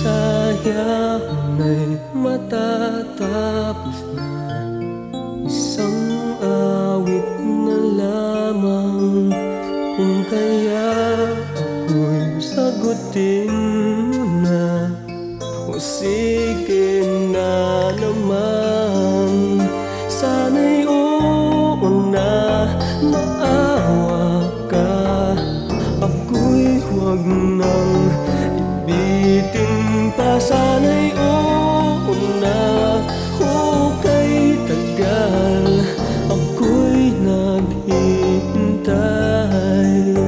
sayaw ay matatapos na. Isang awit na lamang, kung kaya ako'y sagutin mo na. O sige na naman, sana'y oo na. Maawa ka, ako'y huwag nang ibitin pa. Sana'y oo na, hukay tagal, ako'y naghihintay.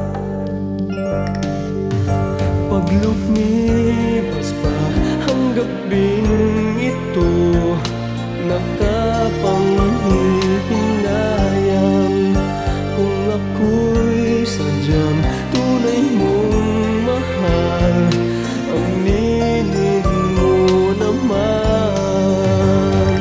Pag lumipas pa ang gabing ito, nakapanghihinayang, kung ako'y sadyang tunay mong mahal, aminin mo naman.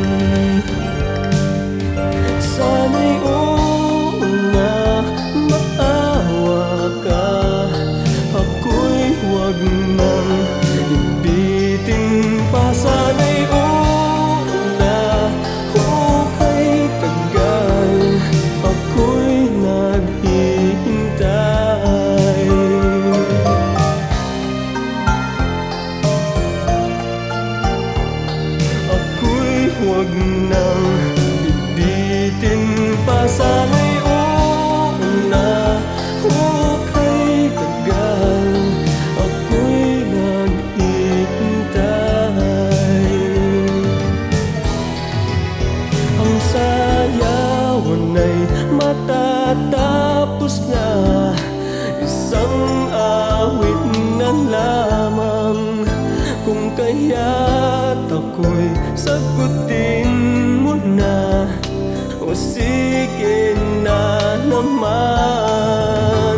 Sana'y oo na, maawa ka, ako'y huwag nang ibitin pa. Sana'y oo na, hukay tagal, ako'y naghihintay. Ako'y huwag nang ibitin pa. Sana'y oo na, hukay tagal, ako'y naghihintay. Ang sayawan ay matatapos na. Isang awit na lamang, kung kaya't ako'y sagutin mo na. O sige na naman.